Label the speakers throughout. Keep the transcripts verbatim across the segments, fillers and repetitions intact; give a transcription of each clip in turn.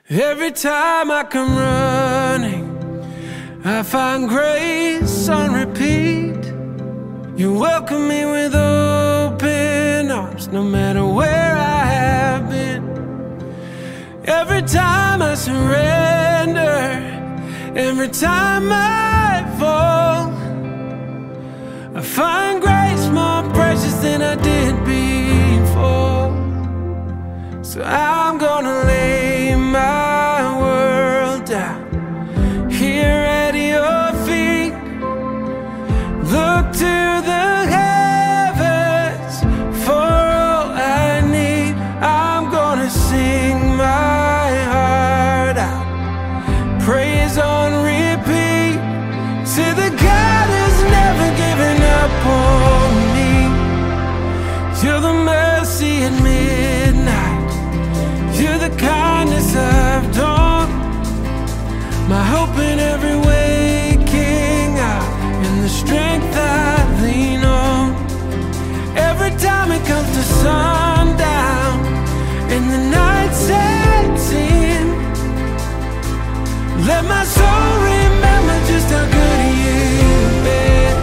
Speaker 1: Every time I come running, I find grace on repeat. You welcome me with open arms, no matter where I have been. Every time I surrender, every time I fall, I find grace more precious than I did before. So I'm gonna lay my world down here at your feet. Look to the heavens for all I need. I'm gonna sing my heart out, praise on repeat, to the God who's never given up on me. You're the mercy at midnight, you're the kindness of dawn, my hope in every waking hour, and the strength I lean on. Every time it comes to sundown and the night sets in, let my soul remember just how good you've been.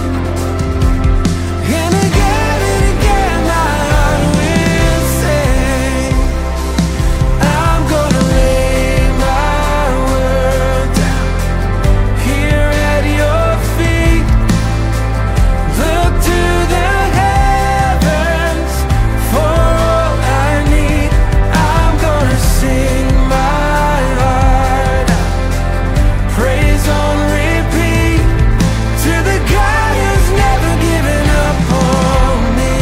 Speaker 1: And again and again my heart will sing. I'm gonna lay my world down here at your feet. Look to the heavens for all I need. I'm gonna sing my heart out, praise on repeat, to the God who's never given up on me.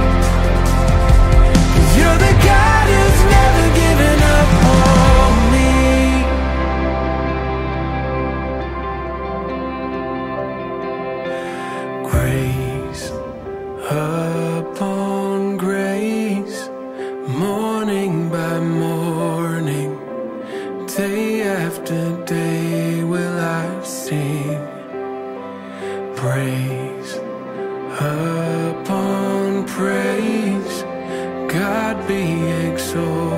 Speaker 1: You're the God who's never given up on me. Grace upon grace, morning by morning, day after day will I sing. Praise upon praise, God be exalted.